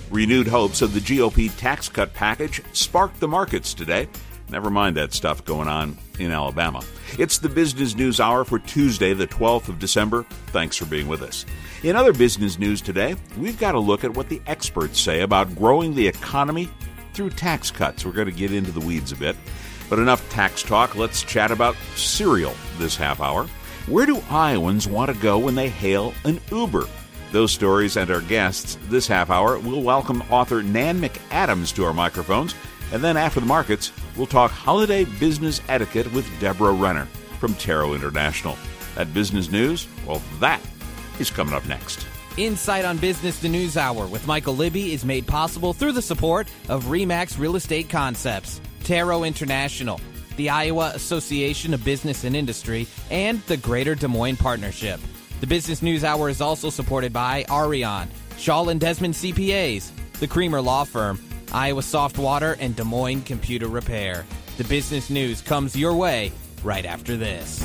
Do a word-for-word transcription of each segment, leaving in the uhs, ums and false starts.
Renewed hopes of the G O P tax cut package sparked the markets today. Never mind that stuff going on in Alabama. It's the Business News Hour for Tuesday, the twelfth of December. Thanks for being with us. In other business news today, we've got to look at what the experts say about growing the economy through tax cuts. We're going to get into the weeds a bit. But enough tax talk. Let's chat about cereal this half hour. Where do Iowans want to go when they hail an Uber? Those stories and our guests this half hour. We'll welcome author Nan McAdams to our microphones. And then after the markets, we'll talk holiday business etiquette with Deborah Renner from Taro International. That business news, well, that is coming up next. Insight on Business, the News Hour with Michael Libby is made possible through the support of RE/MAX Real Estate Concepts, Taro International, the Iowa Association of Business and Industry, and the Greater Des Moines Partnership. The Business News Hour is also supported by Arion, Shaw and Desmond C P As, the Creamer Law Firm, Iowa Soft Water, and Des Moines Computer Repair. The business news comes your way right after this.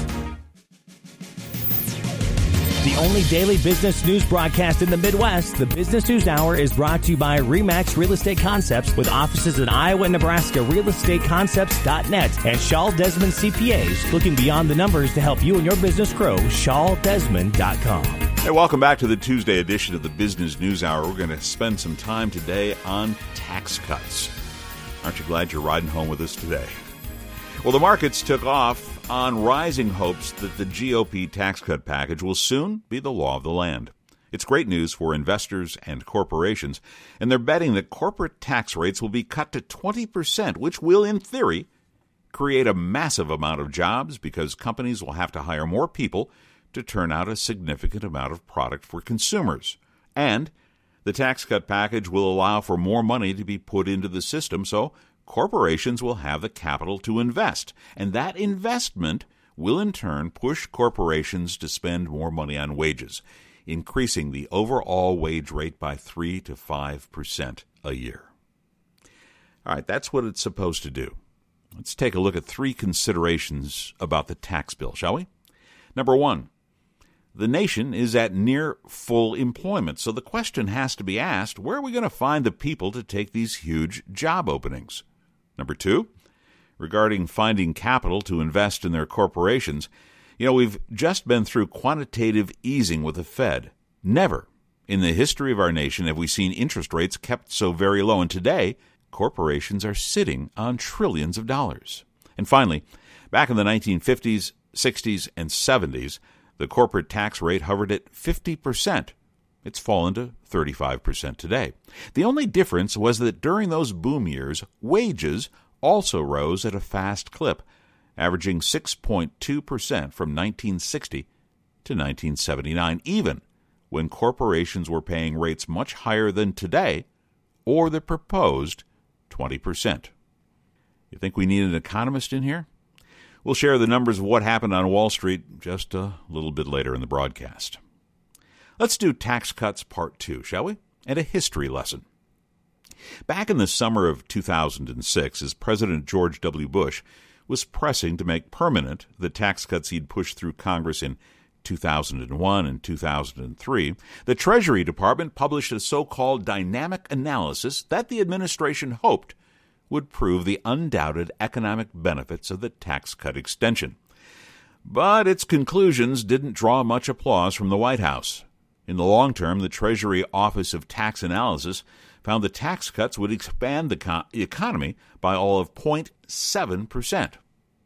The only daily business news broadcast in the Midwest, the Business News Hour is brought to you by RE/MAX Real Estate Concepts with offices in Iowa and Nebraska, real estate concepts dot net, and Shaw Desmond C P As, looking beyond the numbers to help you and your business grow, shaw desmond dot com. Hey, welcome back to the Tuesday edition of the Business News Hour. We're going to spend some time today on tax cuts. Aren't you glad you're riding home with us today? Well, the markets took off on rising hopes that the G O P tax cut package will soon be the law of the land. It's great news for investors and corporations, and they're betting that corporate tax rates will be cut to twenty percent, which will, in theory, create a massive amount of jobs because companies will have to hire more people to turn out a significant amount of product for consumers. And the tax cut package will allow for more money to be put into the system, so corporations will have the capital to invest. And that investment will in turn push corporations to spend more money on wages, increasing the overall wage rate by three to five percent a year. All right, that's what it's supposed to do. Let's take a look at three considerations about the tax bill, shall we? Number one, the nation is at near full employment, so the question has to be asked, where are we going to find the people to take these huge job openings? Number two, regarding finding capital to invest in their corporations, you know, we've just been through quantitative easing with the Fed. Never in the history of our nation have we seen interest rates kept so very low, and today, corporations are sitting on trillions of dollars. And finally, back in the nineteen fifties, sixties, and seventies, the corporate tax rate hovered at fifty percent. It's fallen to thirty-five percent today. The only difference was that during those boom years, wages also rose at a fast clip, averaging six point two percent from nineteen sixty to nineteen seventy-nine, even when corporations were paying rates much higher than today, or the proposed twenty percent. You think we need an economist in here? We'll share the numbers of what happened on Wall Street just a little bit later in the broadcast. Let's do tax cuts part two, shall we? And a history lesson. Back in the summer of two thousand six, as President George W. Bush was pressing to make permanent the tax cuts he'd pushed through Congress in two thousand one and two thousand three, the Treasury Department published a so-called dynamic analysis that the administration hoped would prove the undoubted economic benefits of the tax cut extension. But its conclusions didn't draw much applause from the White House. In the long term, the Treasury Office of Tax Analysis found the tax cuts would expand the co- economy by all of zero point seven percent.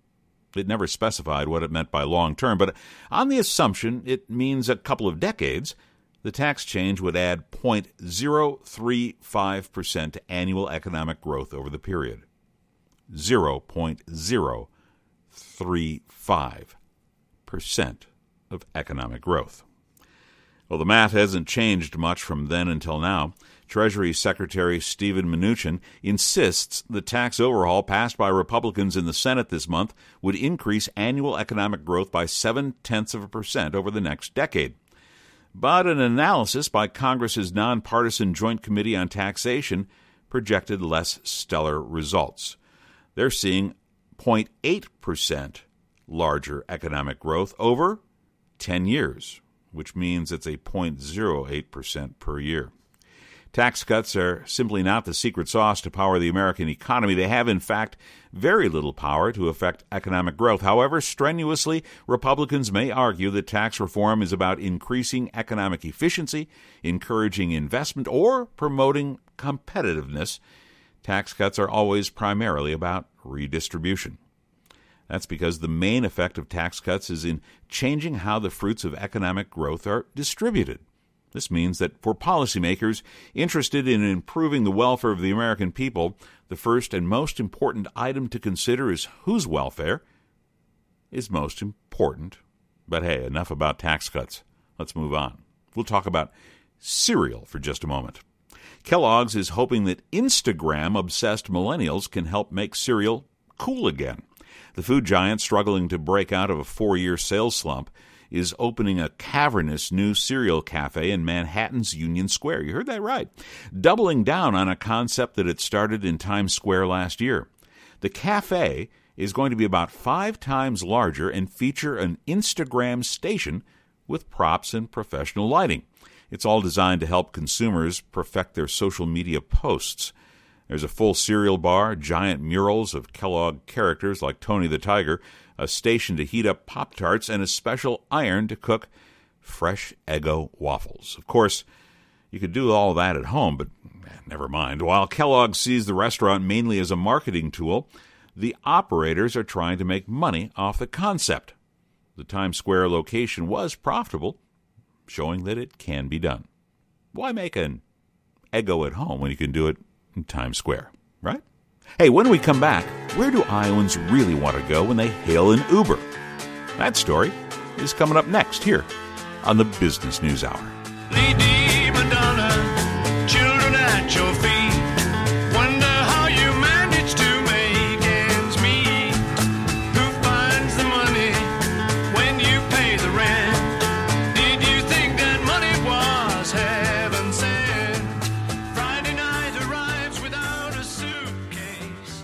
It never specified what it meant by long term, but on the assumption it means a couple of decades, the tax change would add zero point zero three five percent to annual economic growth over the period. zero point zero three five percent of economic growth. Well, the math hasn't changed much from then until now. Treasury Secretary Steven Mnuchin insists the tax overhaul passed by Republicans in the Senate this month would increase annual economic growth by seven-tenths of a percent over the next decade. But an analysis by Congress's nonpartisan Joint Committee on Taxation projected less stellar results. They're seeing zero point eight percent larger economic growth over ten years, which means it's a zero point zero eight percent per year. Tax cuts are simply not the secret sauce to power the American economy. They have, in fact, very little power to affect economic growth. However, strenuously, Republicans may argue that tax reform is about increasing economic efficiency, encouraging investment, or promoting competitiveness. Tax cuts are always primarily about redistribution. That's because the main effect of tax cuts is in changing how the fruits of economic growth are distributed. This means that for policymakers interested in improving the welfare of the American people, the first and most important item to consider is whose welfare is most important. But hey, enough about tax cuts. Let's move on. We'll talk about cereal for just a moment. Kellogg's is hoping that Instagram-obsessed millennials can help make cereal cool again. The food giant, struggling to break out of a four-year sales slump, is opening a cavernous new cereal cafe in Manhattan's Union Square. You heard that right. Doubling down on a concept that had started in Times Square last year. The cafe is going to be about five times larger and feature an Instagram station with props and professional lighting. It's all designed to help consumers perfect their social media posts. There's a full cereal bar, giant murals of Kellogg characters like Tony the Tiger, a station to heat up Pop-Tarts, and a special iron to cook fresh Eggo waffles. Of course, you could do all that at home, but never mind. While Kellogg sees the restaurant mainly as a marketing tool, the operators are trying to make money off the concept. The Times Square location was profitable, showing that it can be done. Why make an Eggo at home when you can do it in Times Square, right? Hey, when we come back, where do Iowans really want to go when they hail an Uber? That story is coming up next here on the Business News Hour. Lady Madonna, children at your feet, wonder how you manage to make ends meet. Who finds the money when you pay the rent? Did you think that money was heaven sent? Friday night arrives without a suitcase.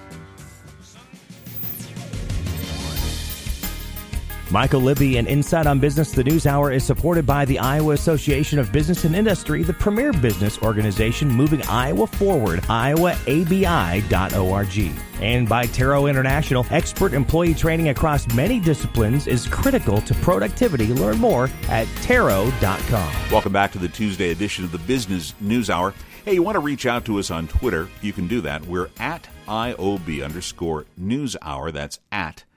Michael Libby and Insight on Business, the News Hour, is supported by the Iowa Association of Business and Industry, the premier business organization moving Iowa forward, iowa a b i dot org. And by Taro International, expert employee training across many disciplines is critical to productivity. Learn more at taro dot com. Welcome back to the Tuesday edition of the Business News Hour. Hey, you want to reach out to us on Twitter? You can do that. We're at I O B underscore News Hour. That's at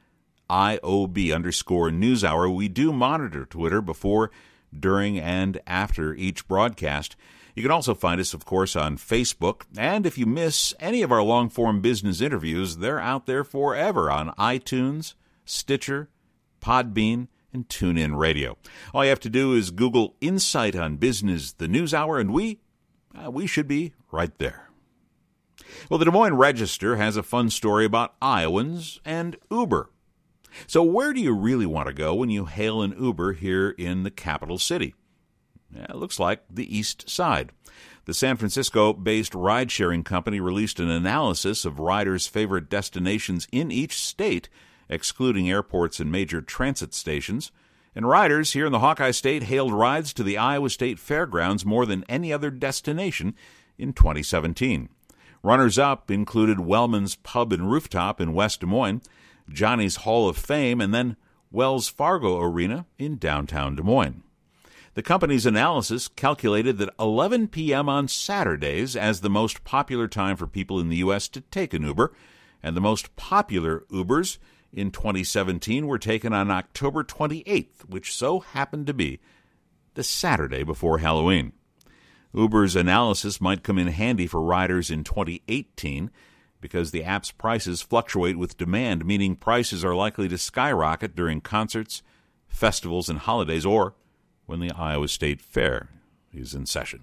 I O B underscore News Hour. We do monitor Twitter before, during, and after each broadcast. You can also find us, of course, on Facebook. And if you miss any of our long-form business interviews, they're out there forever on iTunes, Stitcher, Podbean, and TuneIn Radio. All you have to do is Google Insight on Business, the News Hour, and we, uh, we should be right there. Well, the Des Moines Register has a fun story about Iowans and Uber. So where do you really want to go when you hail an Uber here in the capital city? Yeah, it looks like the East Side. The San Francisco-based ride-sharing company released an analysis of riders' favorite destinations in each state, excluding airports and major transit stations. And riders here in the Hawkeye State hailed rides to the Iowa State Fairgrounds more than any other destination in twenty seventeen. Runners-up included Wellman's Pub and Rooftop in West Des Moines, Johnny's Hall of Fame, and then Wells Fargo Arena in downtown Des Moines. The company's analysis calculated that eleven p.m. on Saturdays as the most popular time for people in the U S to take an Uber, and the most popular Ubers in twenty seventeen were taken on October twenty-eighth, which so happened to be the Saturday before Halloween. Uber's analysis might come in handy for riders in twenty eighteen, because the app's prices fluctuate with demand, meaning prices are likely to skyrocket during concerts, festivals, and holidays, or when the Iowa State Fair is in session.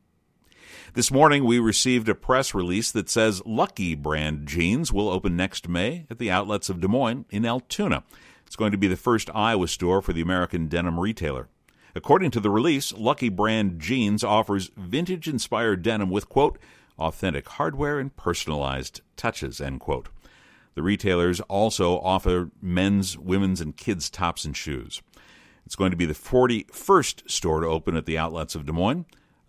This morning, we received a press release that says Lucky brand jeans will open next May at the outlets of Des Moines in Altoona. It's going to be the first Iowa store for the American denim retailer. According to the release, Lucky brand jeans offers vintage-inspired denim with, quote, authentic hardware and personalized touches, end quote. The retailers also offer men's, women's, and kids' tops and shoes. It's going to be the forty-first store to open at the outlets of Des Moines.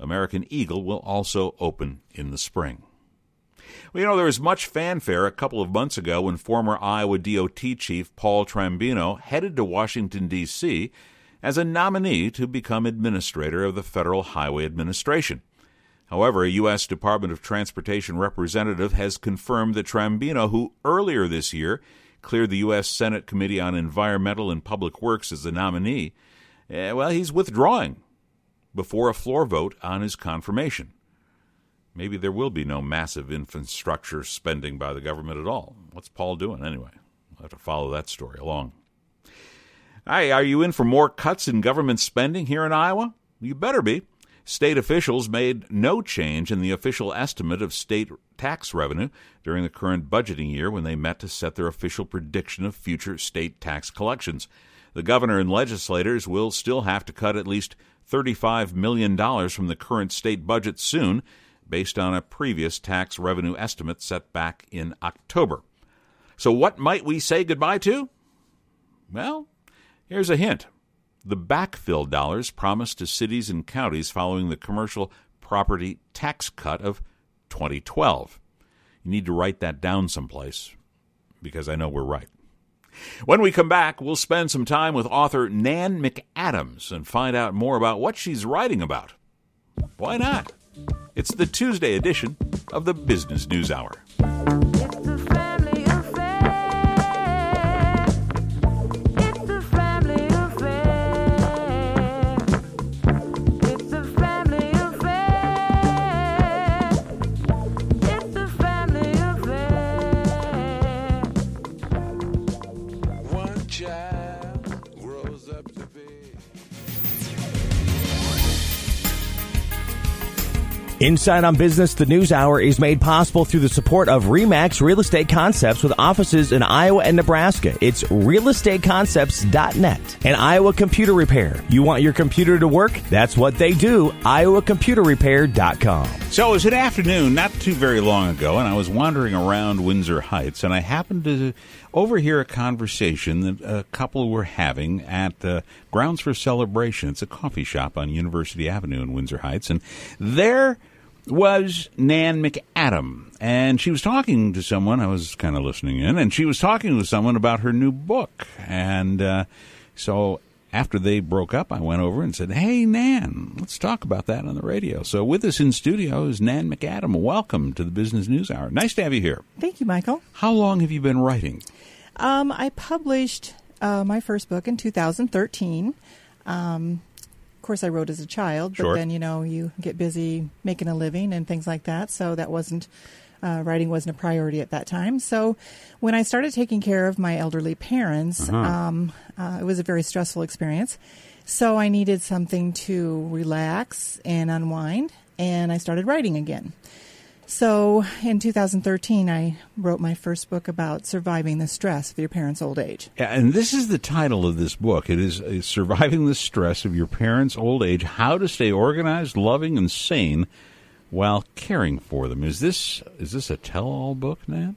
American Eagle will also open in the spring. Well, you know, there was much fanfare a couple of months ago when former Iowa D O T Chief Paul Trombino headed to Washington, D C as a nominee to become administrator of the Federal Highway Administration. However, a U S Department of Transportation representative has confirmed that Trombino, who earlier this year cleared the U S Senate Committee on Environmental and Public Works as the nominee, eh, well, he's withdrawing before a floor vote on his confirmation. Maybe there will be no massive infrastructure spending by the government at all. What's Paul doing anyway? We'll have to follow that story along. Hi, are you in for more cuts in government spending here in Iowa? You better be. State officials made no change in the official estimate of state tax revenue during the current budgeting year when they met to set their official prediction of future state tax collections. The governor and legislators will still have to cut at least thirty-five million dollars from the current state budget soon, based on a previous tax revenue estimate set back in October. So what might we say goodbye to? Well, here's a hint. The backfill dollars promised to cities and counties following the commercial property tax cut of twenty twelve. You need to write that down someplace, because I know we're right. When we come back, we'll spend some time with author Nan McAdams and find out more about what she's writing about. Why not? It's the Tuesday edition of the Business News Hour. It's a family affair. It's a family affair. It's a family affair. It's a family affair. One child grows up to be. Inside on Business, the News Hour is made possible through the support of RE/MAX Real Estate Concepts with offices in Iowa and Nebraska. It's real estate concepts dot net. And Iowa Computer Repair. You want your computer to work? That's what they do. iowa computer repair dot com. So it was an afternoon not too very long ago, and I was wandering around Windsor Heights, and I happened to overhear a conversation that a couple were having at uh, Grounds for Celebration. It's a coffee shop on University Avenue in Windsor Heights, and there was Nan McAdam, and she was talking to someone. I was kind of listening in, and she was talking to someone about her new book. And uh, so after they broke up, I went over and said, "Hey, Nan, let's talk about that on the radio." So with us in studio is Nan McAdam. Welcome to the Business News Hour. Nice to have you here. Thank you, Michael. How long have you been writing? Um, I published uh, my first book in two thousand thirteen. Um, of course, I wrote as a child, but Sure. then, you know, you get busy making a living and things like that. So that wasn't, uh, writing wasn't a priority at that time. So when I started taking care of my elderly parents, Uh-huh. um, uh, it was a very stressful experience. So I needed something to relax and unwind, and I started writing again. So in two thousand thirteen, I wrote my first book about surviving the stress of your parents' old age. Yeah, and this is the title of this book. It is uh, Surviving the Stress of Your Parents' Old Age, How to Stay Organized, Loving, and Sane While Caring for Them. Is this is this a tell-all book, Nan?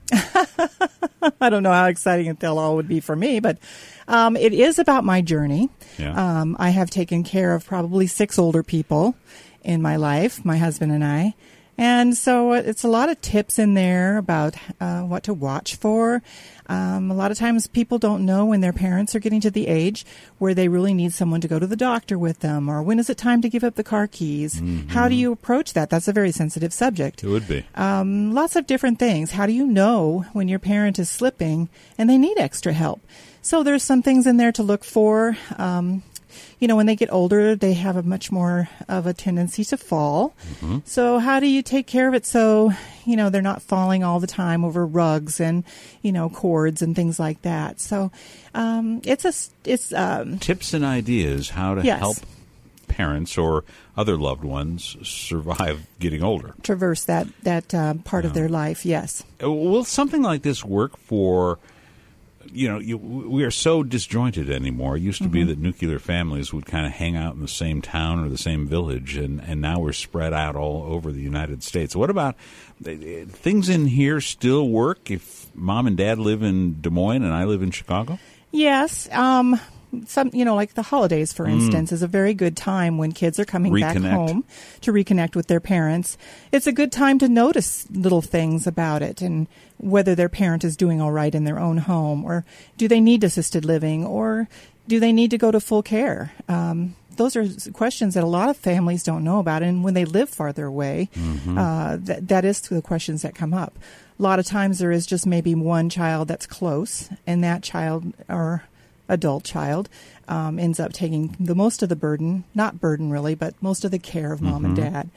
I don't know how exciting a tell-all would be for me, but um, it is about my journey. Yeah. Um, I have taken care of probably six older people in my life, my husband and I. And so it's a lot of tips in there about uh, what to watch for. Um, a lot of times people don't know when their parents are getting to the age where they really need someone to go to the doctor with them, or when is it time to give up the car keys? Mm-hmm. How do you approach that? That's a very sensitive subject. It would be. Um, lots of different things. How do you know when your parent is slipping and they need extra help? So there's some things in there to look for. Um, you know, when they get older, they have a much more of a tendency to fall. Mm-hmm. So how do you take care of it so, you know, they're not falling all the time over rugs and, you know, cords and things like that. So um, it's a, it's um, Tips and ideas how to Yes. help parents or other loved ones survive getting older. traverse that, that uh, part of their life. Yes. Uh, Will something like this work for, you know, you, we are so disjointed anymore. It used to be that nuclear families would kind of hang out in the same town or the same village, and, and now we're spread out all over the United States. What about uh, things in here still work if mom and dad live in Des Moines and I live in Chicago? Yes. Um, some, you know, like the holidays, for instance, is a very good time when kids are coming back Reconnect. home to reconnect with their parents. It's a good time to notice little things about it and whether their parent is doing all right in their own home, or do they need assisted living, or do they need to go to full care? Um, those are questions that a lot of families don't know about, and when they live farther away, Mm-hmm. uh, that that is the questions that come up. A lot of times there is just maybe one child that's close, and that child or adult child um, ends up taking the most of the burden, not burden really, but most of the care of mom and dad.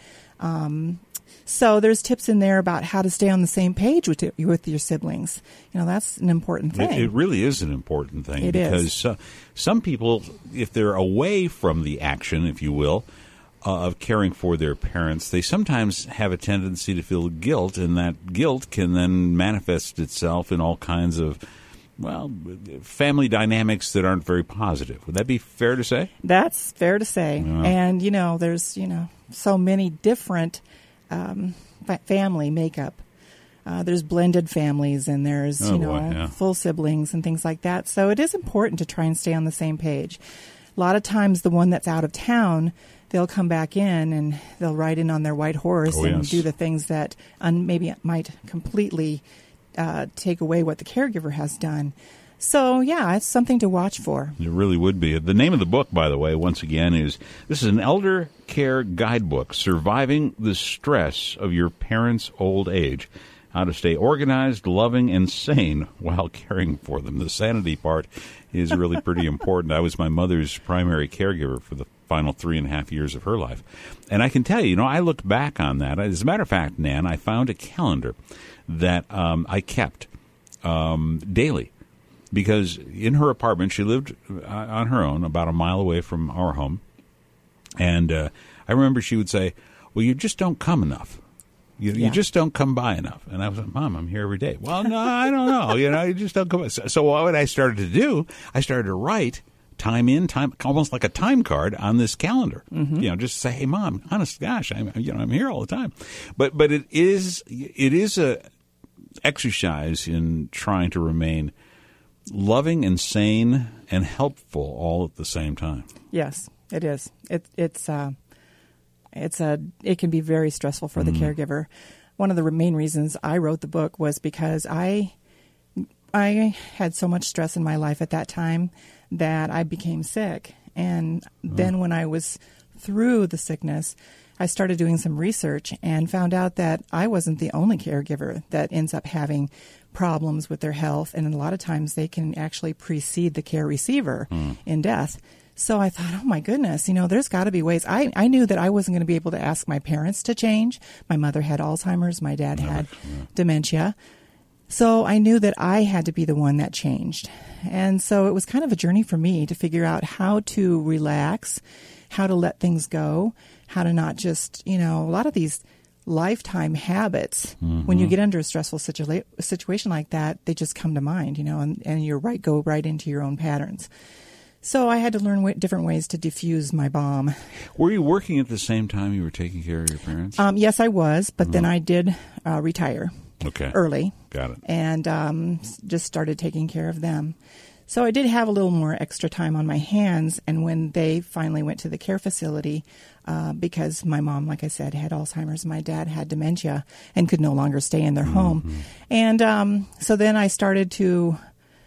Um, so there's tips in there about how to stay on the same page with your, with your siblings. You know, that's an important thing. It, it really is an important thing It is. because uh, some people, if they're away from the action, if you will, uh, of caring for their parents, they sometimes have a tendency to feel guilt, and that guilt can then manifest itself in all kinds of, well, family dynamics that aren't very positive. Would that be fair to say? That's fair to say. Yeah. And, you know, there's, you know, so many different um, fa- family makeup. Uh, there's blended families, and there's, Oh, you know, boy, yeah. full siblings and things like that. So it is important to try and stay on the same page. A lot of times the one that's out of town, they'll come back in and they'll ride in on their white horse Oh, and yes. do the things that un- maybe might completely uh, take away what the caregiver has done. So, yeah, it's something to watch for. It really would be. The name of the book, by the way, once again, is this is an elder care guidebook, Surviving the Stress of Your Parents' Old Age. How to stay organized, loving, and sane while caring for them. The sanity part is really pretty important. I was my mother's primary caregiver for the final three and a half years of her life. And I can tell you, you know, I look back on that. As a matter of fact, Nan, I found a calendar that um, I kept um, daily. Because in her apartment, she lived uh, on her own, about a mile away from our home. And uh, I remember she would say, well, you just don't come enough. You, Yeah. you just don't come by enough. And I was like, Mom, I'm here every day. Well, no, I don't know. You know, you just don't come by. So, so what I started to do, I started to write time in, time, almost like a time card on this calendar. Mm-hmm. You know, just say, hey, Mom, honest gosh, I'm, you know, I'm here all the time. But, but it is, it is a exercise in trying to remain loving and sane and helpful all at the same time. Yes, it is. It, it's uh, it's a it can be very stressful for the caregiver. One of the main reasons I wrote the book was because I I had so much stress in my life at that time that I became sick, and then when I was through the sickness, I started doing some research and found out that I wasn't the only caregiver that ends up having problems with their health, and a lot of times they can actually precede the care receiver in death. So I thought, oh my goodness, you know, there's got to be ways. I, I knew that I wasn't going to be able to ask my parents to change. My mother had Alzheimer's, my dad had dementia. So I knew that I had to be the one that changed. And so it was kind of a journey for me to figure out how to relax, how to let things go, how to not just, you know, a lot of these lifetime habits, mm-hmm. when you get under a stressful situa- situation like that, they just come to mind, you know, and, and you're right, go right into your own patterns. So I had to learn w- different ways to diffuse my bomb. Were you working at the same time you were taking care of your parents? Um, yes, I was, but Mm-hmm. then I did uh, retire Okay. early. Got it. And um, s- just started taking care of them. So I did have a little more extra time on my hands, and when they finally went to the care facility, uh, because my mom, like I said, had Alzheimer's, my dad had dementia and could no longer stay in their Mm-hmm. home. And um, so then I started to,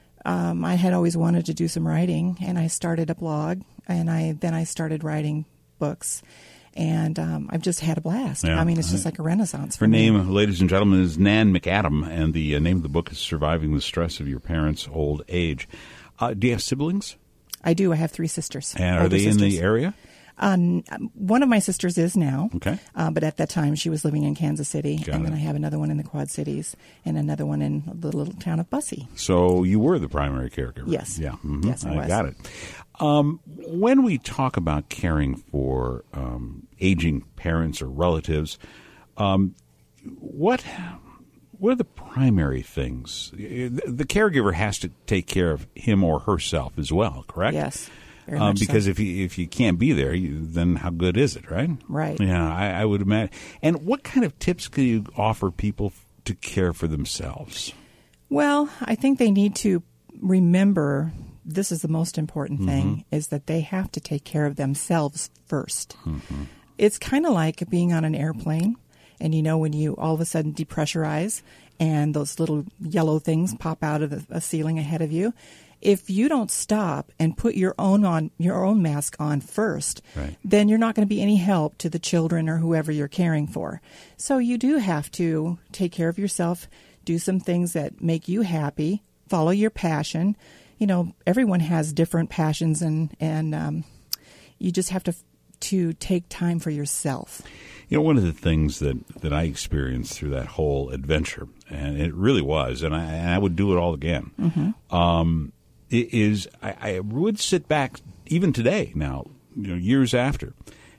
um, I had always wanted to do some writing, and I started a blog, and I then I started writing books. And um, I've just had a blast. Yeah. I mean, it's just like a renaissance for Her me. name, ladies and gentlemen, is Nan McAdam, and the uh, name of the book is Surviving the Stress of Your Parents' Old Age. Uh, do you have siblings? I do. I have three sisters. And are older they in sisters. the area? Um, one of my sisters is now. Okay. Uh, but at that time, she was living in Kansas City. Got and then it. I have another one in the Quad Cities and another one in the little town of Bussy. So you were the primary caregiver. Yes. Yeah. mhm, Yes, I was. got it. Um, when we talk about caring for um, aging parents or relatives, um, what what are the primary things? The, the caregiver has to take care of him or herself as well, correct? Yes. Very Um, much so. because if you if you can't be there, you, then how good is it, right? Right. Yeah, I, I would imagine. And what kind of tips could you offer people f- to care for themselves? Well, I think they need to remember this is the most important thing, is that they have to take care of themselves first. Mm-hmm. It's kind of like being on an airplane, and you know when you all of a sudden depressurize and those little yellow things pop out of the a ceiling ahead of you. If you don't stop and put your own on your own mask on first, Right. then you're not going to be any help to the children or whoever you're caring for. So you do have to take care of yourself, do some things that make you happy, follow your passion. You know, everyone has different passions, and and um, you just have to to take time for yourself. You know, one of the things that, that I experienced through that whole adventure, and it really was, and I, and I would do it all again, Mm-hmm. um, i- is I, I would sit back, even today now, you know, years after,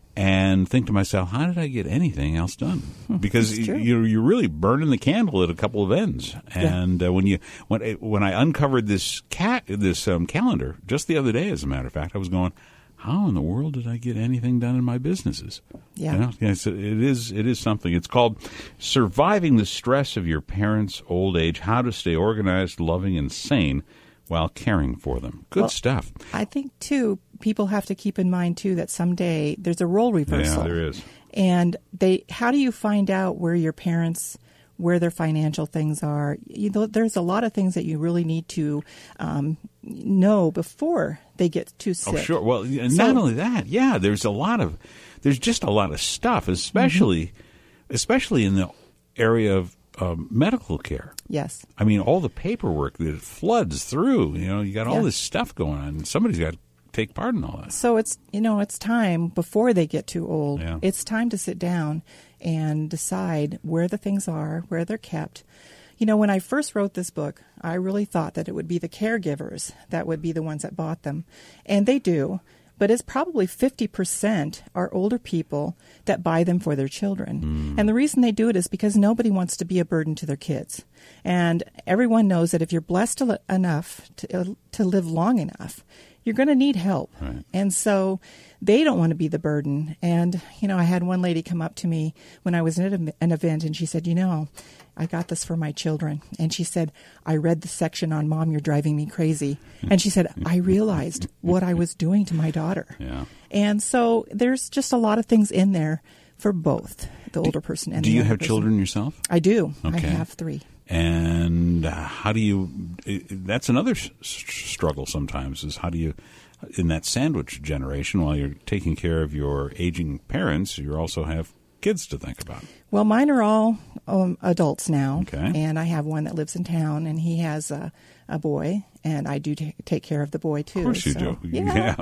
and think to myself, how did I get anything else done? Because It's true. you, you're really burning the candle at a couple of ends. And uh, when you when it, when I uncovered this cat this um, calendar just the other day, as a matter of fact, I was going, how in the world did I get anything done in my businesses? Yeah. You know? Yes, it is. It is something. It's called Surviving the Stress of Your Parents' Old Age: How to Stay Organized, Loving, and Sane While Caring for Them. Good Well, stuff. I think, too, people have to keep in mind, too, that someday there's a role reversal. Yeah, there is. And they, how do you find out where your parents, where their financial things are? You know, there's a lot of things that you really need to um, know before they get too sick. Oh, sure. Well, and So- not only that, yeah, there's a lot of, there's just a lot of stuff, especially, Mm-hmm. especially in the area of um, medical care. Yes. I mean, all the paperwork that floods through, you know, you got all Yeah. this stuff going on, and somebody's got to take part in all that. So it's, you know, it's time before they get too old. Yeah. It's time to sit down and decide where the things are, where they're kept. You know, when I first wrote this book, I really thought that it would be the caregivers that would be the ones that bought them. And they do. But it's probably fifty percent are older people that buy them for their children. And the reason they do it is because nobody wants to be a burden to their kids. And everyone knows that if you're blessed to li- enough to, uh, to live long enough, you're going to need help. Right. And so they don't want to be the burden. And, you know, I had one lady come up to me when I was at an an event, and she said, you know, I got this for my children. And she said, I read the section on Mom, You're Driving Me Crazy. And she said, I realized what I was doing to my daughter. Yeah. And so there's just a lot of things in there for both the older person and Do the you younger have person. children yourself? I do. I Okay. have three. And uh, how do you, i- that's another s- s- struggle sometimes, is how do you, in that sandwich generation, while you're taking care of your aging parents, you also have kids to think about. Well, mine are all um, adults now. Okay. And I have one that lives in town, and he has a, a boy, and I do t- take care of the boy, too. Of course you So, do. Yeah.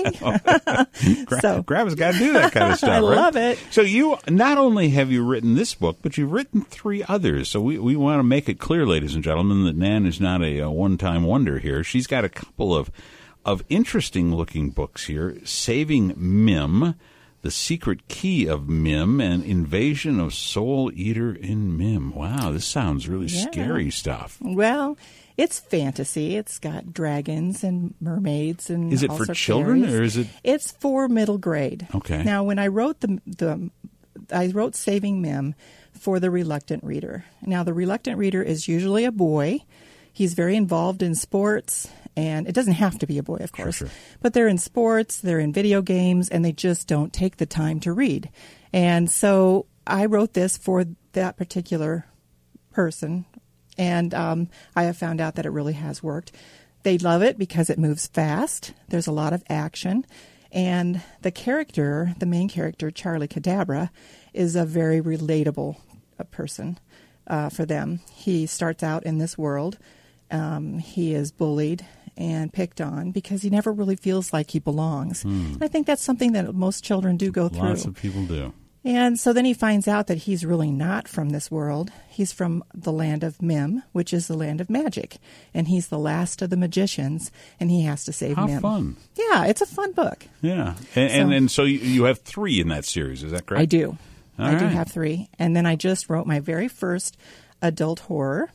Yeah. Yay. Gra- So- Grandma's got to do that kind of stuff, I right? love it. So you, not only have you written this book, but you've written three others. So we, we want to make it clear, ladies and gentlemen, that Nan is not a, a one-time wonder here. She's got a couple of, of interesting-looking books here: Saving Mim, The Secret Key of Mim, and Invasion of Soul Eater in Mim. Wow, this sounds really Yeah. scary stuff. Well, it's fantasy. It's got dragons and mermaids and Is it all for sorts of children, fairies. or is it- It's for middle grade. Okay. Now, when I wrote the the I wrote Saving Mim for the reluctant reader. Now, the reluctant reader is usually a boy. He's very involved in sports, and it doesn't have to be a boy, of course. sure. But they're in sports, they're in video games, and they just don't take the time to read. And so I wrote this for that particular person, and um, I have found out that it really has worked. They love it because it moves fast. There's a lot of action. And the character, the main character, Charlie Cadabra, is a very relatable uh, person uh, for them. He starts out in this world. Um, he is bullied and picked on because he never really feels like he belongs. And I think that's something that most children do go through. Lots of people do. And so then he finds out that he's really not from this world. He's from the land of Mim, which is the land of magic. And he's the last of the magicians, and he has to save How Mim. fun. Yeah, it's a fun book. Yeah. And, and, So- and so you, you have three in that series, is that correct? I do. All I do right. have three. And then I just wrote my very first adult horror.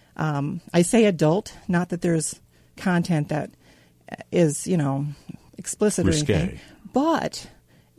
Um, I say adult, not that there's content that is, you know, explicit Risque. or anything. But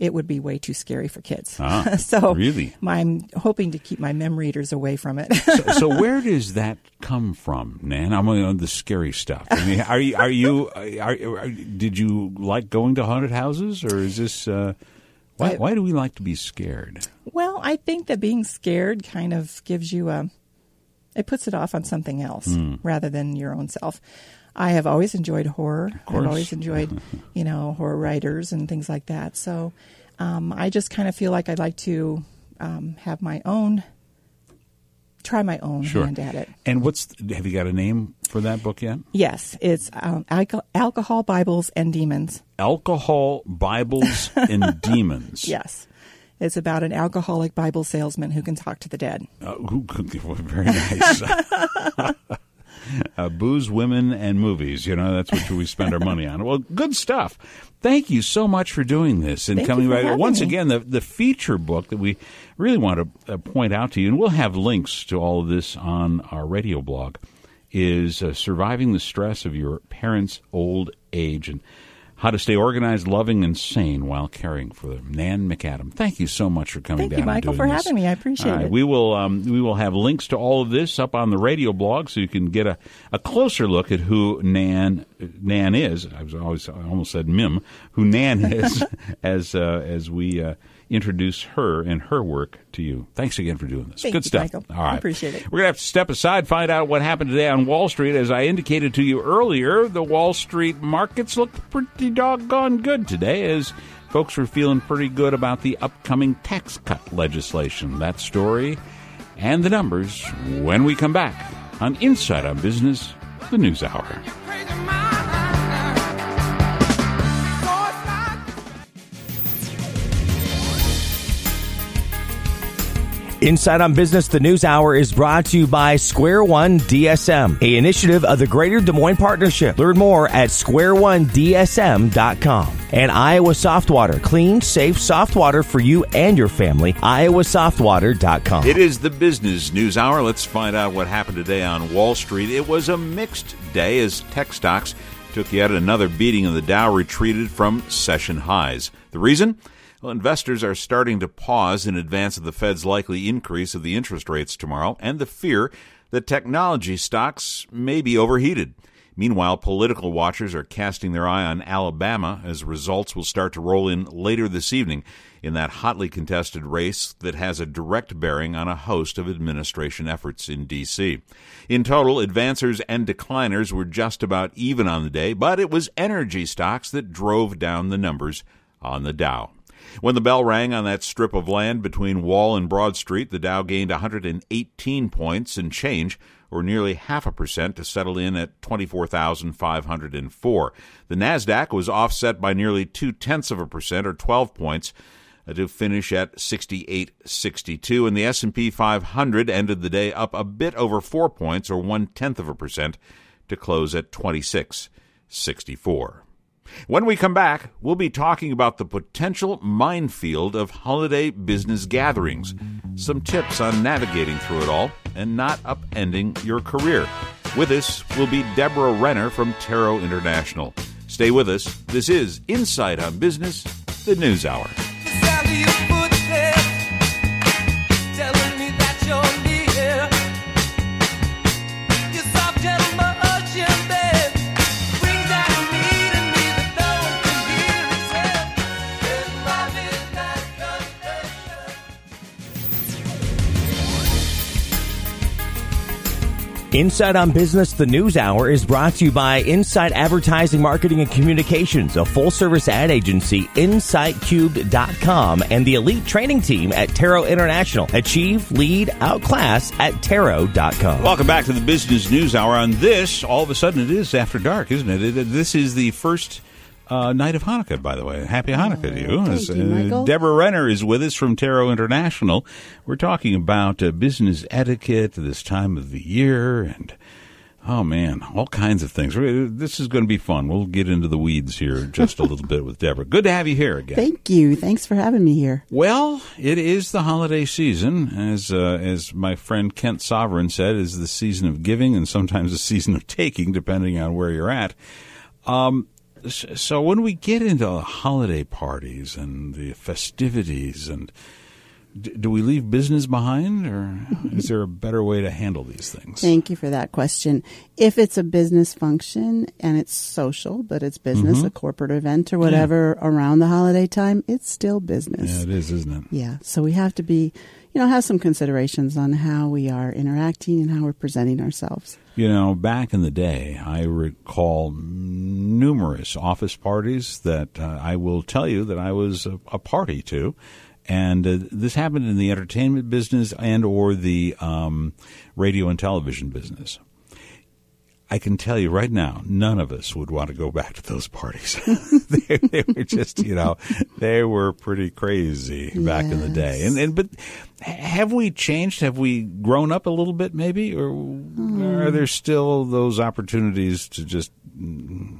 it would be way too scary for kids. Ah, so really? my, I'm hoping to keep my mem readers away from it. so, so where does that come from, Nan? I'm on the scary stuff. I mean, are you, are you, are, are, did you like going to haunted houses, or is this, uh, why, I- why do we like to be scared? Well, I think that being scared kind of gives you a, it puts it off on something else Hmm. rather than your own self. I have always enjoyed horror. course. I've always enjoyed, you know, horror writers and things like that. So um, I just kind of feel like I'd like to um, have my own, try my own Sure. hand at it. And what's, have you got a name for that book yet? Yes, it's um, alco- Alcohol, Bibles, and Demons. Alcohol, Bibles, and Demons. Yes. It's about an alcoholic Bible salesman who can talk to the dead. Uh, who, very nice. uh, booze, women, and movies. You know, that's what we spend our money on. Well, good stuff. Thank you so much for doing this and Thank coming you for back. having Once me. again, the, the feature book that we really want to uh, point out to you, and we'll have links to all of this on our radio blog, is uh, Surviving the Stress of Your Parents' Old Age, and how to stay organized, loving, and sane while caring for them. Nan McAdam, thank you so much for coming Thank down you, Michael, and doing for this. having me. I appreciate All right, it. We will um, we will have links to all of this up on the radio blog, so you can get a, a closer look at who Nan Nan is. I was always I almost said Mim, who Nan is, as uh, as we uh, introduce her and her work to you. Thanks again for doing this. Thank Good you, stuff. Michael. All right, I appreciate it. We're gonna have to step aside, find out what happened today on Wall Street. As I indicated to you earlier, the Wall Street markets looked pretty doggone good today, as folks were feeling pretty good about the upcoming tax cut legislation. That story and the numbers when we come back on Inside on Business, the News Hour. Inside on Business, the News Hour is brought to you by Square One D S M, a initiative of the Greater Des Moines Partnership. Learn more at square one d s m dot com. And Iowa Soft Water, clean, safe soft water for you and your family. iowa soft water dot com. It is the Business News Hour. Let's find out what happened today on Wall Street. It was a mixed day as tech stocks took yet another beating, and the Dow retreated from session highs. The reason? Well, investors are starting to pause in advance of the Fed's likely increase of the interest rates tomorrow, and the fear that technology stocks may be overheated. Meanwhile, political watchers are casting their eye on Alabama, as results will start to roll in later this evening in that hotly contested race that has a direct bearing on a host of administration efforts in D C. In total, advancers and decliners were just about even on the day, but it was energy stocks that drove down the numbers on the Dow. When the bell rang on that strip of land between Wall and Broad Street, the Dow gained one hundred eighteen points and change, or nearly half a percent, to settle in at twenty-four thousand five hundred four. The NASDAQ was offset by nearly two-tenths of a percent, or twelve points, uh, to finish at sixty-eight sixty-two, and the S and P five hundred ended the day up a bit over four points, or one-tenth of a percent, to close at twenty-six sixty-four. When we come back, we'll be talking about the potential minefield of holiday business gatherings, some tips on navigating through it all and not upending your career. With us will be Deborah Renner from Tarot International. Stay with us. This is Inside on Business, the News Hour. Inside on Business, the News Hour is brought to you by Insight Advertising, Marketing, and Communications, a full-service ad agency, insight cubed dot com, and the elite training team at Tarot International. Achieve, lead, outclass at tarot dot com. Welcome back to the Business News Hour. On this, all of a sudden, it is after dark, isn't it? it this is the first uh, night of Hanukkah, by the way. Happy Hanukkah to you. Thank As, you, Michael. Deborah Renner is with us from Tarot International. We're talking about uh, business etiquette this time of the year and, oh, man, all kinds of things. We're- This is going to be fun. We'll get into the weeds here just a little bit with Deborah. Good to have you here again. Thank you. Thanks for having me here. Well, it is the holiday season, as uh, as my friend Kent Sovereign said, is the season of giving and sometimes the season of taking, depending on where you're at. Um, S- So when we get into holiday parties and the festivities, and d- do we leave business behind, or is there a better way to handle these things? Thank you for that question. If it's a business function and it's social, but it's business, Mhm. a corporate event or whatever around the holiday time, it's still business. Yeah, it is, isn't it? Yeah. So we have to be, you know, have some considerations on how we are interacting and how we're presenting ourselves. You know, back in the day, I recall numerous office parties that uh, I will tell you that I was a, a party to. And uh, this happened in the entertainment business and or the um, radio and television business. I can tell you right now, none of us would want to go back to those parties. they, they were just, you know, they were pretty crazy back in the day. And, and but have we changed? Have we grown up a little bit, maybe, or mm. are there still those opportunities to just mm,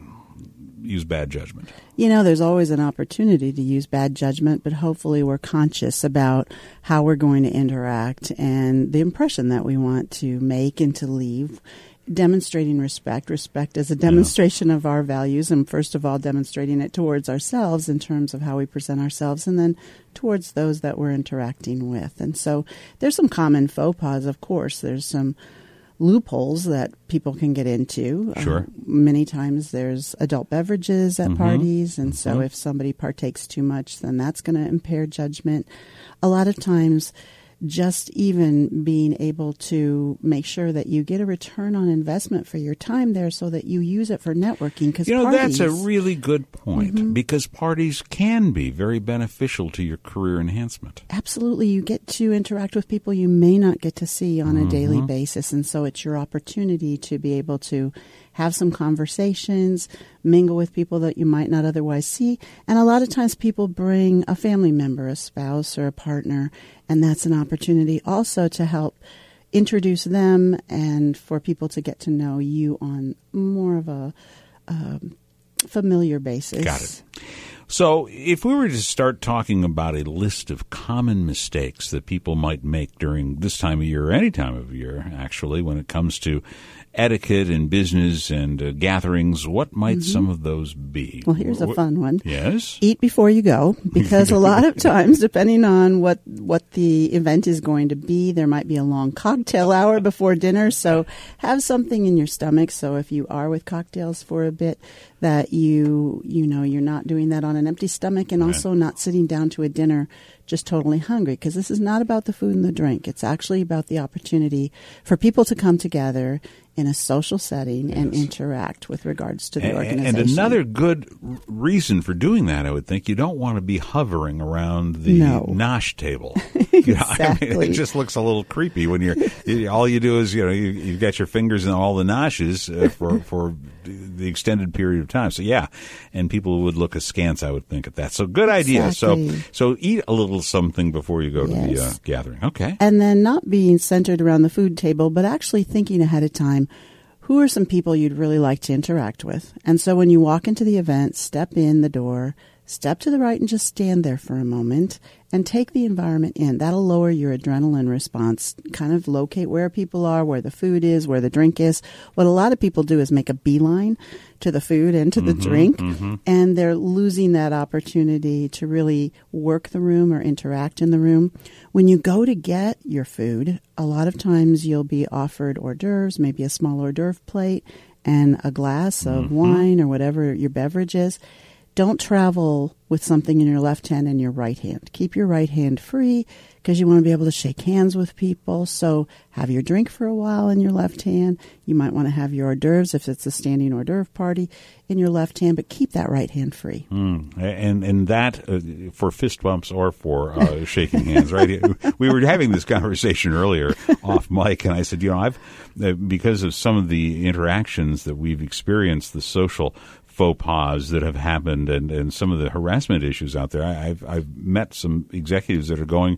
use bad judgment? You know, there's always an opportunity to use bad judgment, but hopefully we're conscious about how we're going to interact and the impression that we want to make and to leave. Demonstrating respect. Respect is a demonstration yeah. of our values, and first of all, demonstrating it towards ourselves in terms of how we present ourselves, and then towards those that we're interacting with. And so there's some common faux pas, of course. There's some loopholes that people can get into. Sure. Uh, many times there's adult beverages at mm-hmm. parties, and mm-hmm. so if somebody partakes too much, then that's going to impair judgment. A lot of times, just even being able to make sure that you get a return on investment for your time there so that you use it for networking. Because you know, parties, that's a really good point mm-hmm. because parties can be very beneficial to your career enhancement. Absolutely. You get to interact with people you may not get to see on mm-hmm. a daily basis. And so it's your opportunity to be able to have some conversations, mingle with people that you might not otherwise see. And a lot of times people bring a family member, a spouse, or a partner, and that's an opportunity also to help introduce them and for people to get to know you on more of a um, familiar basis. Got it. So if we were to start talking about a list of common mistakes that people might make during this time of year, or any time of year, actually, when it comes to etiquette and business and uh, gatherings, what might mm-hmm. some of those be? Well, here's a fun one. Yes? Eat before you go, because a lot of times, depending on what, what the event is going to be, there might be a long cocktail hour before dinner, so have something in your stomach. So if you are with cocktails for a bit, that you, you know, you're not doing that on an empty stomach, and also not sitting down to a dinner just totally hungry, because this is not about the food and the drink. It's actually about the opportunity for people to come together in a social setting yes. and interact with regards to the and, organization. And another good r- reason for doing that, I would think, you don't want to be hovering around the no. nosh table. Exactly. You know, I mean, it just looks a little creepy when you're, you, all you do is, you know, you, you've got your fingers in all the noshes uh, for, for the extended period of time. So, yeah, and people would look askance, I would think, at that. So, good idea. Exactly. So, so eat a little something before you go yes. to the uh, gathering. Okay. And then not being centered around the food table, but actually thinking ahead of time, who are some people you'd really like to interact with? And so when you walk into the event, step in the door, step to the right and just stand there for a moment and take the environment in. That'll lower your adrenaline response, kind of locate where people are, where the food is, where the drink is. What a lot of people do is make a beeline to the food and to the mm-hmm, drink, mm-hmm. and they're losing that opportunity to really work the room or interact in the room. When you go to get your food, a lot of times you'll be offered hors d'oeuvres, maybe a small hors d'oeuvre plate and a glass of mm-hmm. wine or whatever your beverage is. Don't travel with something in your left hand and your right hand. Keep your right hand free because you want to be able to shake hands with people. So have your drink for a while in your left hand. You might want to have your hors d'oeuvres if it's a standing hors d'oeuvre party in your left hand, but keep that right hand free. Mm. And and that uh, for fist bumps or for uh, shaking hands, right? We were having this conversation earlier off mic, and I said, you know, I've uh, because of some of the interactions that we've experienced, the social faux pas that have happened and, and some of the harassment issues out there. I, I've I've met some executives that are going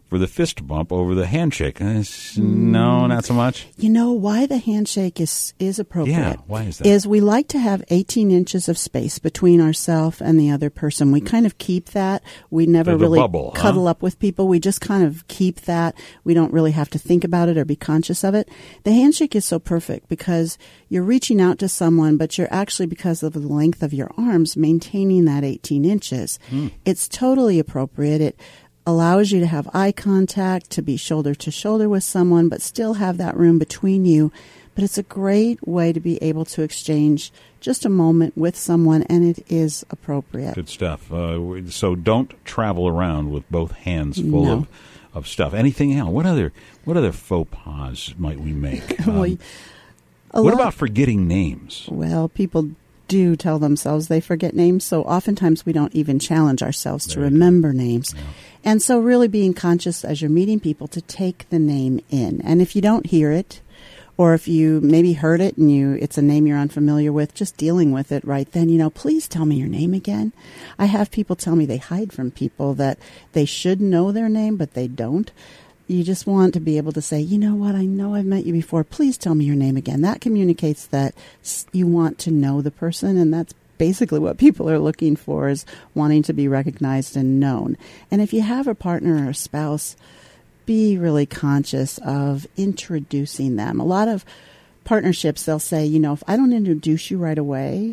for the fist bump over the handshake. Uh, s- No, not so much. You know why the handshake is is appropriate? Yeah, why is that? Is we like to have eighteen inches of space between ourselves and the other person. We kind of keep that. We never The- the really bubble, huh? cuddle up with people. We just kind of keep that. We don't really have to think about it or be conscious of it. The handshake is so perfect because you're reaching out to someone, but you're actually, because of the length of your arms, maintaining that eighteen inches. Hmm. It's totally appropriate. It allows you to have eye contact, to be shoulder to shoulder with someone, but still have that room between you. But it's a great way to be able to exchange just a moment with someone, and it is appropriate. Good stuff. Uh, so don't travel around with both hands full No. of, of stuff. Anything else? What other what other faux pas might we make? Um, Well, a what lot- about forgetting names? Well, people do tell themselves they forget names, so oftentimes we don't even challenge ourselves to There you go. remember names. And so really being conscious as you're meeting people to take the name in. And if you don't hear it, or if you maybe heard it and you it's a name you're unfamiliar with, just dealing with it right then, you know, please tell me your name again. I have people tell me they hide from people that they should know their name, but they don't. You just want to be able to say, you know what, I know I've met you before. Please tell me your name again. That communicates that s- you want to know the person, and that's basically what people are looking for, is wanting to be recognized and known. And if you have a partner or a spouse, be really conscious of introducing them. A lot of partnerships, they'll say, you know, if I don't introduce you right away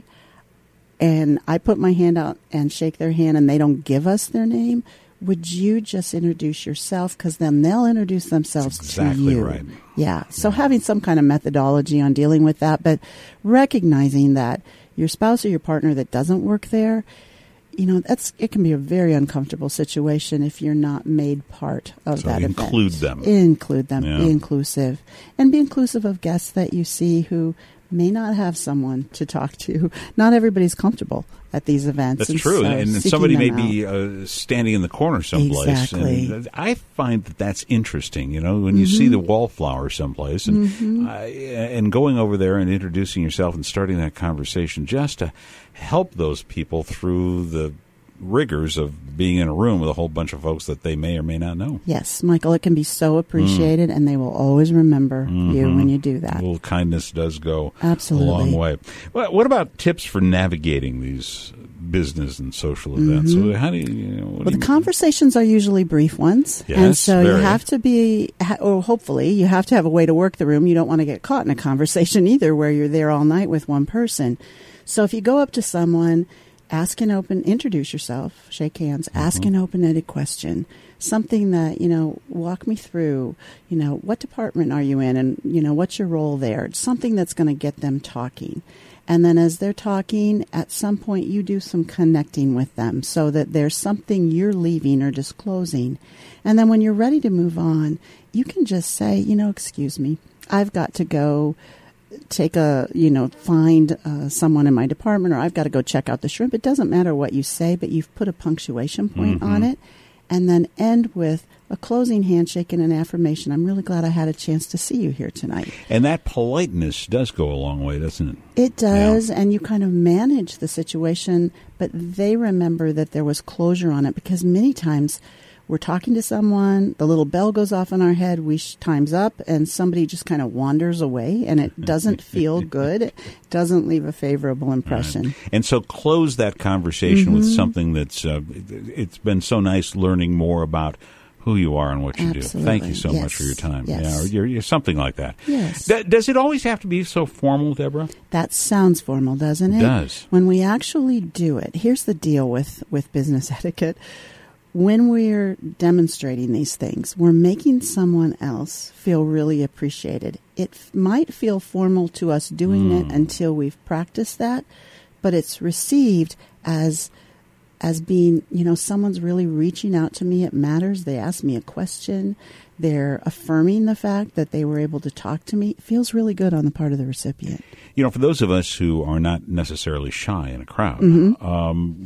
and I put my hand out and shake their hand and they don't give us their name, would you just introduce yourself? Because then they'll introduce themselves That's to exactly you. right. Yeah. So having some kind of methodology on dealing with that, but recognizing that your spouse or your partner that doesn't work there, you know, that's it can be a very uncomfortable situation if you're not made part of So that event. include them. Include them. Yeah. Be inclusive. And be inclusive of guests that you see who may not have someone to talk to. Not everybody's comfortable at these events. That's and true. so and seeking somebody may them be uh, standing in the corner someplace. Exactly. And I find that that's interesting, you know, when you see the wallflower someplace and, Mm-hmm. uh, and going over there and introducing yourself and starting that conversation just to help those people through the rigors of being in a room with a whole bunch of folks that they may or may not know. Yes, Michael, it can be so appreciated, and they will always remember you when you do that. A little kindness does go Absolutely. a long way. What, what about tips for navigating these business and social events? So how do you, you know, what Well, do the you- conversations are usually brief ones. Yes, and so very. you have to be, ha- or hopefully, you have to have a way to work the room. You don't want to get caught in a conversation either where you're there all night with one person. So if you go up to someone, ask an open, introduce yourself, shake hands, ask an open-ended question, something that, you know, walk me through, you know, what department are you in and, you know, what's your role there? It's something that's going to get them talking. And then as they're talking, at some point you do some connecting with them so that there's something you're leaving or disclosing. And then when you're ready to move on, you can just say, you know, excuse me, I've got to go take a, you know, find uh, someone in my department, or I've got to go check out the shrimp. It doesn't matter what you say, but you've put a punctuation point Mm-hmm. on it. And then end with a closing handshake and an affirmation. I'm really glad I had a chance to see you here tonight. And that politeness does go a long way, doesn't it? It does, and you kind of manage the situation, but they remember that there was closure on it, because many times we're talking to someone, the little bell goes off in our head, we sh- time's up, and somebody just kind of wanders away, and it doesn't feel good. It doesn't leave a favorable impression. And so close that conversation with Mm-hmm. something that's, uh, it's been so nice learning more about who you are and what you do. Absolutely. Thank you so Yes. much for your time. Yes. Yeah, or you're, you're something like that. Yes. D- does it always have to be so formal, Deborah? That sounds formal, doesn't it? It does. When we actually do it, here's the deal with, with business etiquette. When we're demonstrating these things, we're making someone else feel really appreciated. It f- might feel formal to us doing it until we've practiced that, but it's received as as being, you know, someone's really reaching out to me. It matters. They ask me a question. They're affirming the fact that they were able to talk to me. It feels really good on the part of the recipient. You know, for those of us who are not necessarily shy in a crowd, Mm-hmm. um,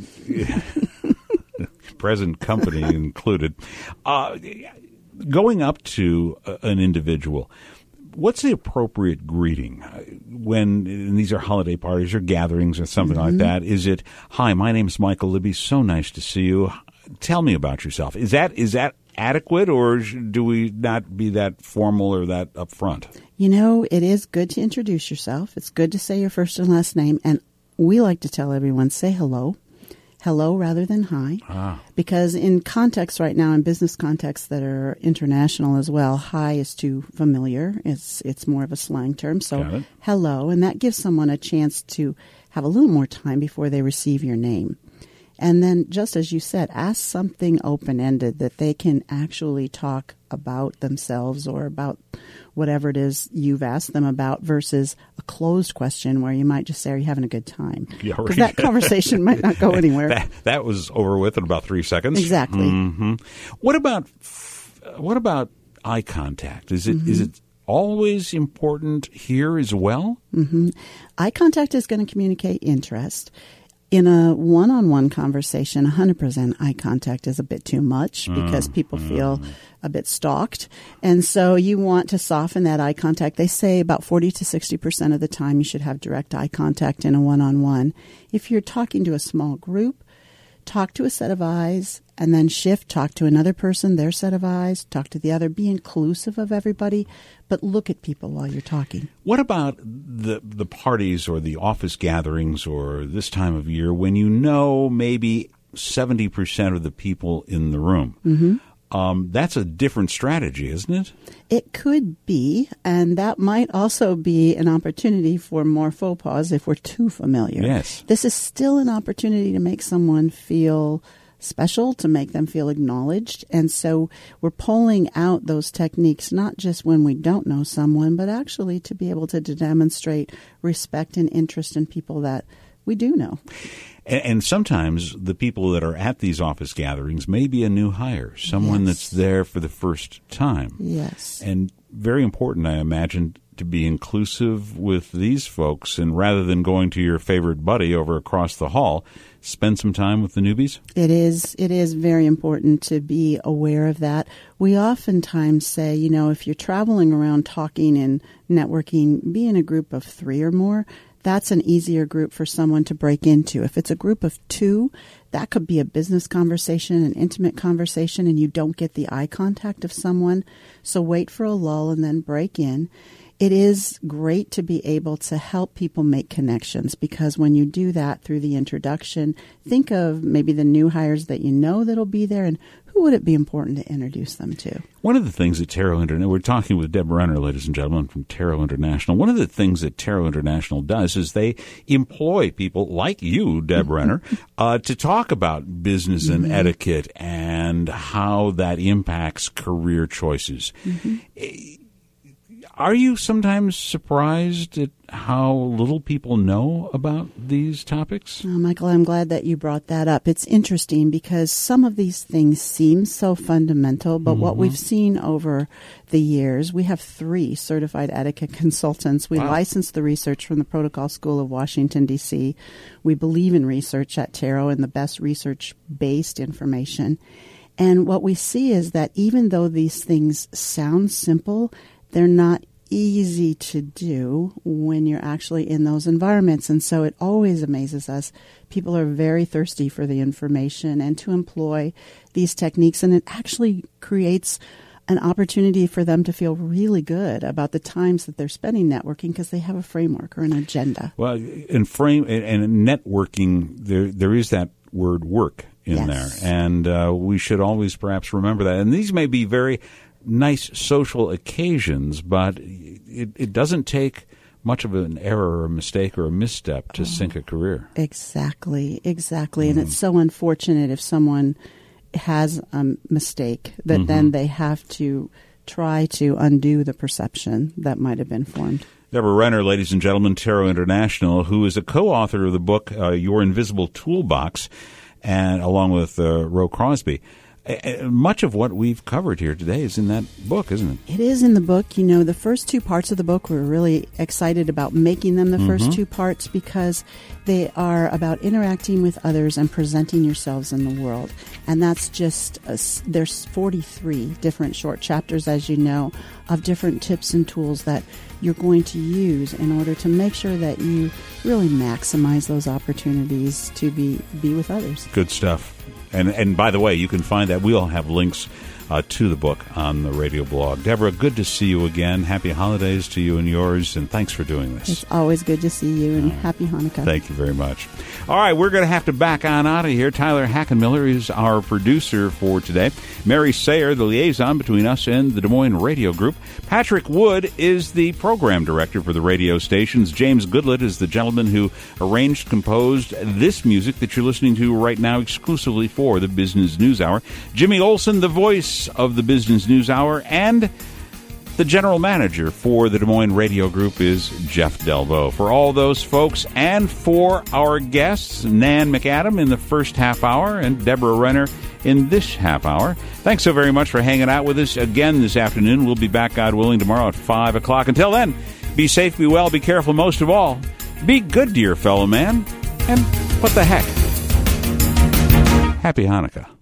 present company included, uh, going up to a, an individual, what's the appropriate greeting Uh, when and these are holiday parties or gatherings or something Mm-hmm. like that? Is it, "Hi, my name is Michael Libby. So nice to see you. Tell me about yourself." Is that is that adequate, or sh- do we not be that formal or that upfront? You know, it is good to introduce yourself. It's good to say your first and last name. And we like to tell everyone, say hello. Hello rather than hi. Ah. Because in context right now, in business contexts that are international as well, hi is too familiar. It's it's more of a slang term. Got So it. hello, and that gives someone a chance to have a little more time before they receive your name. And then, just as you said, ask something open-ended that they can actually talk about themselves or about whatever it is you've asked them about versus a closed question where you might just say, are you having a good time? Yeah, Because right. that conversation might not go anywhere. That, that was over with in about three seconds. Exactly. hmm What about what about eye contact? Is it is it always important here as well? Eye contact is going to communicate interest. In a one-on-one conversation, one hundred percent eye contact is a bit too much because people feel a bit stalked. And so you want to soften that eye contact. They say about forty to sixty percent of the time you should have direct eye contact in a one-on-one. If you're talking to a small group, talk to a set of eyes and then shift, talk to another person, their set of eyes, talk to the other. Be inclusive of everybody, but look at people while you're talking. What about the the parties or the office gatherings or this time of year when you know maybe seventy percent of the people in the room? Mm-hmm. Um, that's a different strategy, isn't it? It could be, and that might also be an opportunity for more faux pas if we're too familiar. Yes. This is still an opportunity to make someone feel special, to make them feel acknowledged. And so we're pulling out those techniques, not just when we don't know someone, but actually to be able to, to demonstrate respect and interest in people that we do know. And, and sometimes the people that are at these office gatherings may be a new hire, someone Yes. that's there for the first time. Yes. And very important, I imagine, to be inclusive with these folks. And rather than going to your favorite buddy over across the hall, spend some time with the newbies. It is it is very important to be aware of that. We oftentimes say, you know, if you're traveling around talking and networking, be in a group of three or more. That's an easier group for someone to break into. If it's a group of two, that could be a business conversation, an intimate conversation, and you don't get the eye contact of someone. So wait for a lull and then break in. It is great to be able to help people make connections because when you do that through the introduction, think of maybe the new hires that you know that'll be there and who would it be important to introduce them to? One of the things that Tarot International, we're talking with Deb Renner, ladies and gentlemen, from Tarot International. One of the things that Tarot International does is they employ people like you, Deb Renner, uh, to talk about business and etiquette and how that impacts career choices. Are you sometimes surprised at how little people know about these topics? Oh, Michael, I'm glad that you brought that up. It's interesting because some of these things seem so fundamental, but mm-hmm. what we've seen over the years, we have three certified etiquette consultants. We wow. license the research from the Protocol School of Washington, D C We believe in research at Tarot and the best research-based information. And what we see is that even though these things sound simple, they're not easy to do when you're actually in those environments. And so it always amazes us. People are very thirsty for the information and to employ these techniques. And it actually creates an opportunity for them to feel really good about the times that they're spending networking because they have a framework or an agenda. Well, in frame and in networking, there there is that word work in Yes. there. And uh, we should always perhaps remember that. And these may be very nice social occasions, but it, it doesn't take much of an error or a mistake or a misstep to oh, sink a career. Exactly, exactly. Mm-hmm. And it's so unfortunate if someone has a mistake that mm-hmm. then they have to try to undo the perception that might have been formed. Deborah Renner, ladies and gentlemen, Tarot International, who is a co-author of the book uh, Your Invisible Toolbox, and along with uh, Ro Crosby. Much of what we've covered here today is in that book, isn't it? It is in the book. You know, the first two parts of the book, we're really excited about making them the mm-hmm. first two parts because they are about interacting with others and presenting yourselves in the world. And that's just, a, there's forty-three different short chapters, as you know, of different tips and tools that you're going to use in order to make sure that you really maximize those opportunities to be, be with others. Good stuff. And and by the way, you can find that. We'll have links uh, to the book on the radio blog. Deborah, good to see you again. Happy holidays to you and yours, and thanks for doing this. It's always good to see you, and happy Hanukkah. Thank you very much. All right, we're going to have to back on out of here. Tyler Hackenmiller is our producer for today. Mary Sayer, the liaison between us and the Des Moines Radio Group. Patrick Wood is the program director for the radio stations. James Goodlett is the gentleman who arranged, composed this music that you're listening to right now exclusively for the Business News Hour. Jimmy Olson, the voice of the Business News Hour, and the general manager for the Des Moines Radio Group is Jeff Delvaux. For all those folks and for our guests, Nan McAdam in the first half hour and Deborah Renner in this half hour, thanks so very much for hanging out with us again this afternoon. We'll be back, God willing, tomorrow at five o'clock. Until then, be safe, be well, be careful. Most of all, be good to your fellow man. And what the heck? Happy Hanukkah.